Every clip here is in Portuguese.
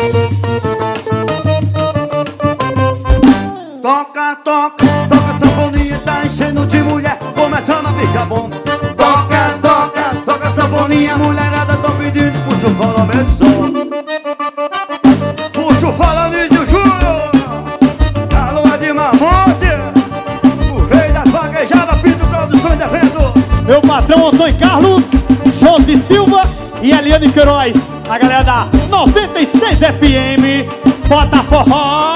Toca, toca, toca sanfoninha, tá enchendo de mulher, começando a ficar bom. Toca, toca, toca sanfoninha, mulherada tô pedindo, puxa o falamente só. Puxa o Falanísio Júnior, a lua de Mamontes, o rei das vaquejadas, Pinto Produções de Evento. Meu patrão Antônio Carlos, Josi Silva e Eliane Queiroz. A galera da 96 FM, bota forró.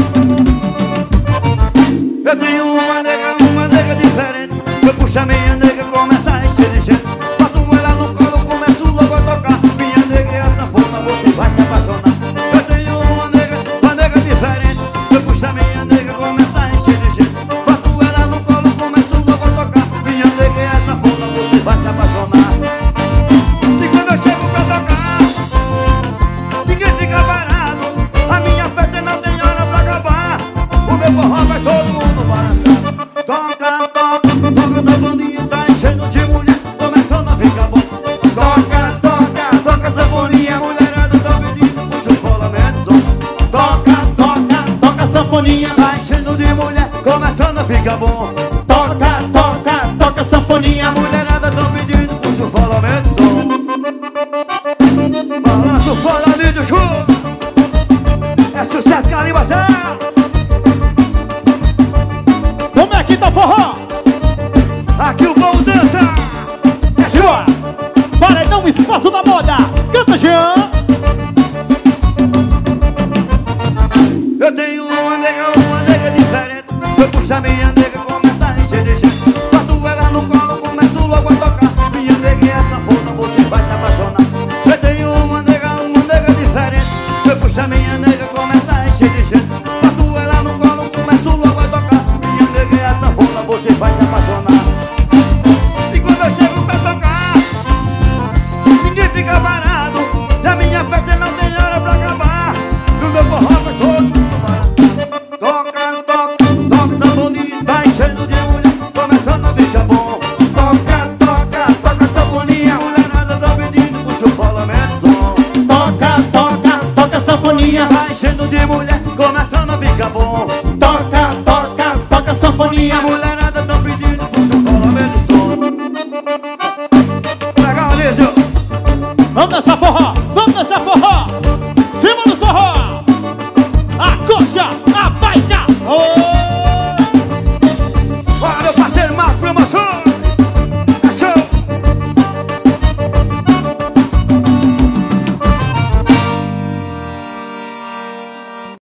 Eu tenho uma nega diferente. Eu puxo a minha nega, começa a encher de gente. Boto ela no colo, começo logo a tocar. Minha nega é a sanfona, você vai se apaixonar. Eu tenho uma nega diferente. Eu puxo a minha nega, começa a encher de gente. Boto ela no colo, começo logo a tocar. Minha nega é a sanfona, você vai se apaixonar. E quando eu chego pra tocar, ninguém fica parado. A minha festa não tem hora pra acabar. O meu forró faz todo mundo balançar. Toca, toca, toca sanfoninha, tá enchendo de mulher, começando a ficar bom. Toca, toca, toca sanfoninha, mulherada tá pedindo, puxa o rolamento som. Toca, toca, Toca sanfoninha, tá enchendo de mulher, começando a ficar bom.